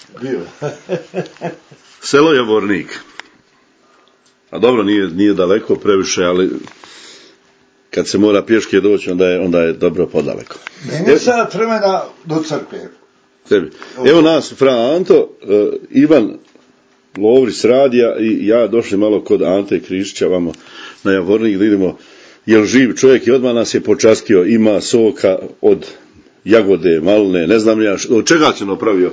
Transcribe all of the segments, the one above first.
Bio. Selo Javornik. A dobro, nije daleko previše, ali kad se mora pješke doći, onda je dobro podaleko. Meni sad vremena do crkve. Evo nas, Fra Anto, Ivan Lovris radija i ja došli malo kod Ante Križića vamo na Javornik da idemo, jer živ čovjek i odmah nas je počastio, ima soka od jagode, maline, ne znam ja, od čega se napravio?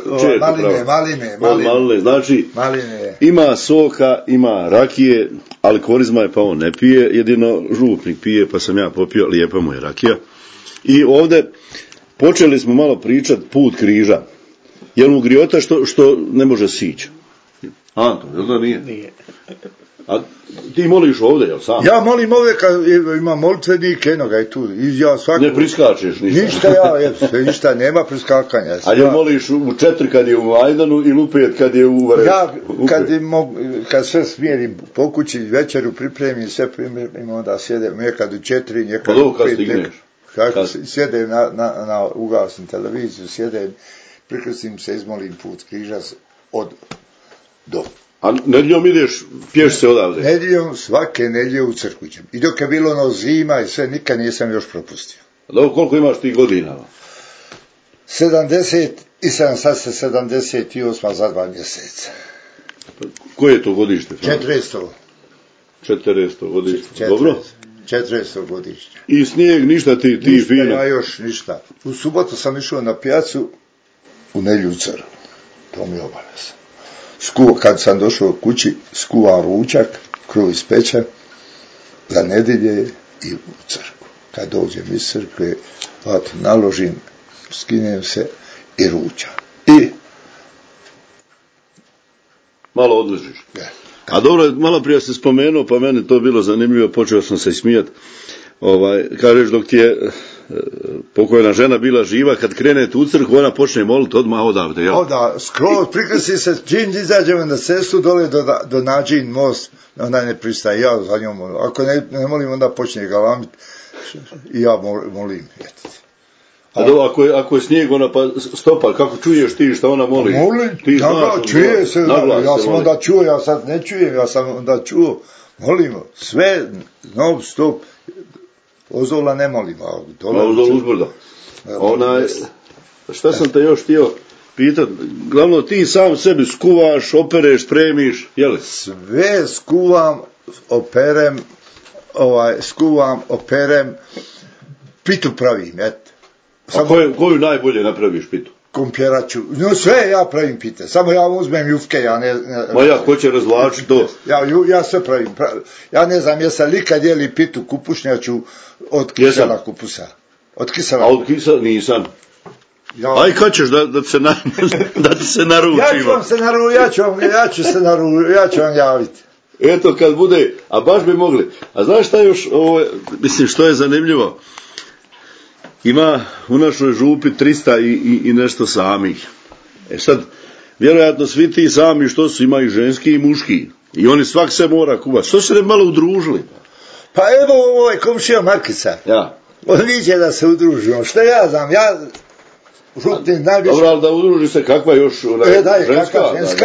Maline, znači maline. Ima soka, ima rakije, alkoholizma je pa on ne pije, jedino župnik pije, pa sam ja popio, lijepa mu je rakija. I ovdje počeli smo malo pričati put križa, jer mu griota što ne može sići. Anto, jel da nije? Nije. A ti moliš ovdje, jel sam? Ja molim ovdje kad ima molitvenik, enoga i tu. Ja svako... Ne priskačeš ništa? Ništa, nema priskakanja. A jel moliš u 4 kad je u Majdanu ili u 5 kad je u Varešu? Ja, kad sve smijerim po kući, večeru pripremim, sve pripremim, onda sjedem nekad u 4, nekad u 5. Sjedem ugasim televiziju, sjedem, prikrstim se, izmolim put križa od do. A nedjeljom ideš, pješ se odavde? Nedjeljom, svake nedjelje u crkvu ćem. I dok je bilo ono zima i sve, nikad nisam još propustio. Dobro, koliko imaš ti godina? 77, sad se 78 za 2 mjeseca. Koje je to godište? 400 godište. Dobro? 400 godište. I snijeg, ništa ti ništa, fino? Ja još ništa. U subotu sam išao na pijacu, u nedjelju u crkvu. To mi je obaveza. Kad sam došao kući, skuvam ručak, kruh ispečem, za nedjelje i u crkvu. Kad dođem iz crkve, naložim, skinem se i ručak. I malo odležiš. Ja. A dobro, malo prije se spomenuo, pa meni to bilo zanimljivo, počeo sam se smijati. Kažeš, dok ti je pokojna žena bila živa, kad krenete u crkvu, ona počne moliti odmah odavde. Ja? Skroz, prikrsi se, čim izađemo na cestu, dole do Nađin most, onda ne pristaje, ja za njom molim. Ako ne molim, onda počne galamiti i ja molim. A dobro, ako je snijeg, ona pa stopa, kako čuješ ti šta ona moli? Molim, čuje se, ja sam onda čuo, ja sad ne čujem, ja sam onda čuo, molimo, sve, non stop. Ozola ne molim, a Ozola uzbrdo. Šta sam te još htio pitati? Glavno ti sam sebi skuvaš, opereš, spremiš, jeli? Sve skuvam, operem, pitu pravim, eto. A koju najbolje napraviš pitu? Kompjeraću, no sve ja pravim pite, samo ja uzmem jufke, ja ne... Ma ja, ko će razvlačiti to? Ja sve pravim, ja ne znam, jesam li kad jeli pitu kupušnjaču od kisela kupusa. Od kisela. A od kisela nisam. Aj kad ćeš da ti se naručimo? Ja ću vam javiti. Eto kad bude, a baš bi mogli. A znaš šta još, mislim što je zanimljivo? Ima u našoj župi 300 i nešto samih. Sad, vjerojatno svi ti sami što su imaju ženski i muški. I oni svak se mora kuvati. Što se ne malo udružili? Pa evo ovo je komšija Markica. Ja. On viće da se udružimo. Što ja znam, župnik najviše... Dobro, ali da udruži se kakva još ženska?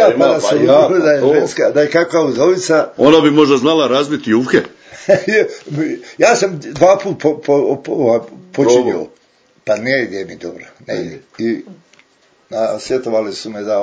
Da je kakva udovica. Ona bi možda znala razbiti jufke. Ja sam 2 put počinio, pa ne ide mi dobro, ne ide. I sjetovali su me da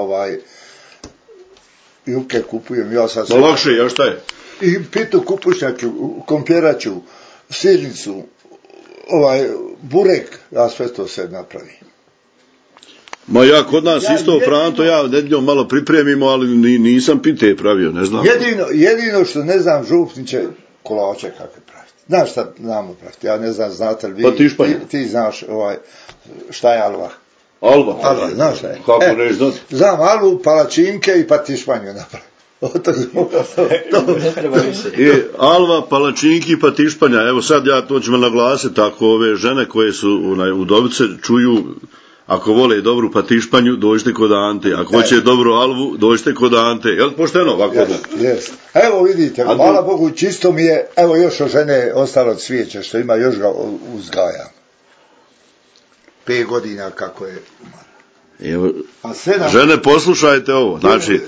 jufke kupujem, ja sad... No lakše, ja šta je? I pitu kupušnjaču, kompjeraču, sirnicu, burek, ja sve to sve napravim. Ma ja kod nas isto, Franto, ja nedjeljom malo pripremimo, ali nisam pite pravio, ne znam. Jedino što ne znam župniče, kolače kakve praviti. Znaš šta znamo praviti? Ja ne znam, znate li vi? Pa ti znaš šta je alva? Alva, znaš šta je? Kako ne znati? Znam alvu, palačinke i patišpanju napraviti. Alva, palačinki i patišpanja. Evo sad ja to ćemo naglasiti, ako ove žene koje su udovice čuju, ako vole dobru patišpanju, dođite kod Ante. Ako hoće dobru alvu, dođite kod Ante. Jel pošteno ovako? Yes. Evo vidite, hvala Bogu, čisto mi je, evo još od žene ostalo cvijeće, što ima, još ga uzgajam. 5 godina kako je umar. Evo, A 7... žene, poslušajte ovo, znači,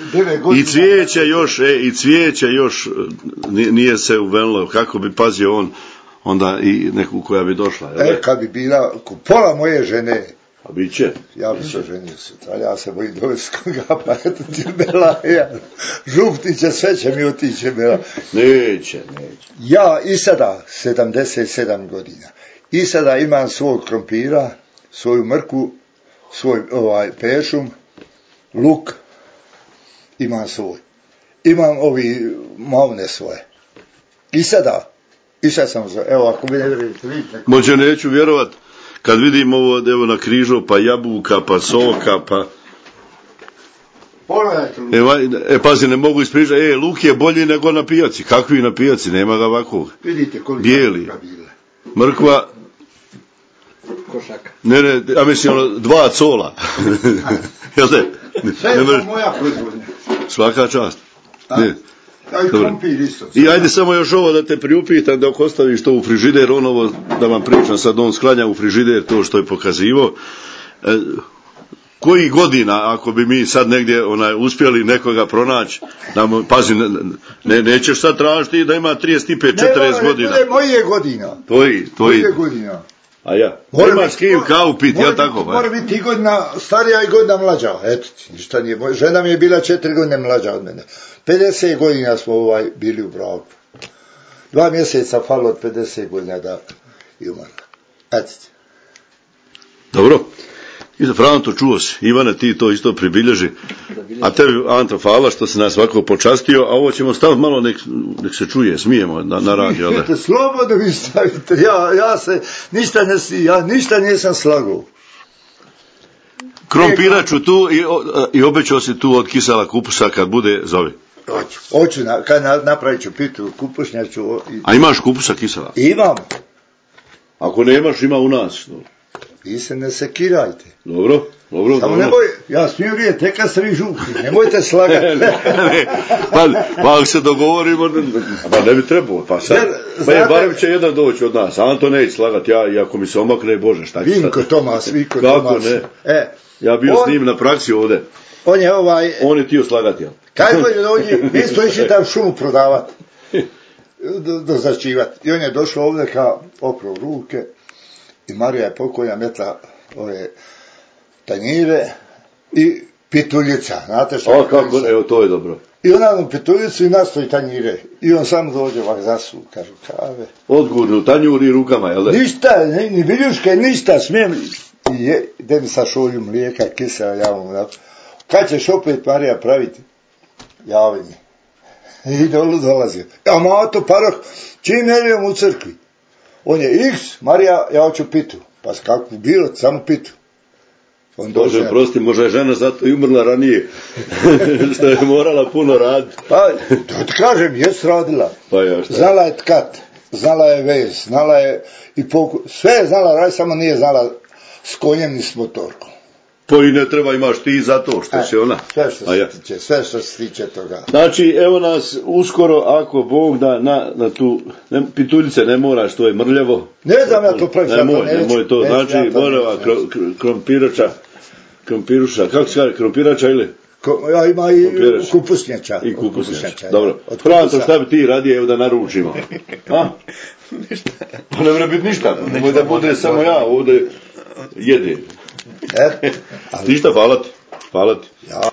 i cvijeće još nije se uvenilo, kako bi pazio on, onda i neku koja bi došla. Kad bi bila pola moje žene, a bit će. Ja bi se ženio sutra, ja se bojim dovesti koga, pa eto ti Bela, župtiće, sve će mi otići Bela. Neće. Ja i sada, 77 godina, i sada imam svog krompira, svoju mrku, svoj pešum, luk, imam svoj. Imam ovi maune svoje. I sada sam za, evo ako mi ne vjerujete, vidite. Moće neću vjerovat, kad vidim ovo, evo na križu, pa jabuka, pa soka, pa... pazi, ne mogu ispričati, luk je bolji nego na pijaci. Kakvi na pijaci, nema ga ovakvog. Vidite koliko bijeli. Mrkva, košaka. Ne, ja mislim 2 cola. Jel te? Sve je to moja proizvodnja. Svaka čast. Ne. I krompir isto. I ajde samo još ovo da te priupitam, dok ostaviš to u frižider, ovo da vam pričam, sad on sklanja u frižider to što je pokazivo. Koji godina, ako bi mi sad negdje uspjeli nekoga pronaći, pazi, nećeš sad tražiti da ima 35-40 godina. Ne, moje godina. Tvoji. Godina. A ja? Ima s kim kavu piti, jel tako? Mora biti i godina starija i godina mlađa. Eto ti, ništa nije. Žena mi je bila 4 godine mlađa od mene. 50 godina smo bili u braku. 2 mjeseca falo od 50 godina da i umrla. Eto ti. Dobro. I za Franto, čuo si. Ivane, ti to isto pribilježi. A tebi, Anto, hvala što si nas ovako počastio, a ovo ćemo staviti malo, nek se čuje, smijemo na radio. Slobodno vi stavite. Ja ništa nisam slagao. Krompiraću tu i obećao si tu od kisela kupusa kad bude, zovi. Hoću, kad napravit ću pitu kupušnjaču. A imaš kupusa kisela? Imam. Ako nemaš, ima u nas. Vi se ne sekirajte. Dobro. Samo nemoj, ja smijem vidjeti, tek kad ste vi župni, nemojte slagati. Pa ako se dogovorimo, ne bi trebalo, pa sad. Barem će jedan doći od nas, Anto neće slagati, ja, i ako mi se omakne, Bože, šta će sad? Vinko Tomas. Kako ne? Ja bio s njim na praksi ovdje. On je tio slagati, jel? Kaj bolje dođi, mi smo išli tam šumu prodavati, dozačivati. I on je došao ovdje kao oprao ruke i Marija je pokojna metla ove tanjire i pituljica, znate što? Kako, evo to je dobro. I ona nam pituljicu i nastoji tanjire. I on sam dođe ovak zasu, kažu kave. Odgurnu tanjur i rukama, jel da? Ništa, ni viljuške, ništa, smijem. I ide mi sa šolju mlijeka, kisela, ja vam kad ćeš opet Marija praviti? Javni. I dolazio. A Mato Paroh, čim nevijem u crkvi? On je X, Marija, ja hoću pitu. Pa kako bilo, samo pitu. Bože, prosti, možda je žena zato i umrla ranije, što je morala puno raditi. Pa, to ti kažem, jes radila. Pa ja šta? Znala je tkat, znala je vez, znala je i sve je znala raditi, samo nije znala s konjem ni s motorkom. Pa i ne treba, imaš ti za to što se ona. Sve što se tiče toga. Znači, evo nas uskoro, ako Bog da na tu, pituljice ne moraš, to je mrljevo. Ne znam ja to praviti. Nemoj to, znači, morava krompiruša, kako se kaže, krompirača ili? Ja ima i kupusnjača. I kupusnjača, dobro. Franto, šta bi ti radije, evo da naručimo? Ništa. Pa ne mora biti ništa, nemoj da bude samo ja ovdje jedem. Ništa, hvala ti.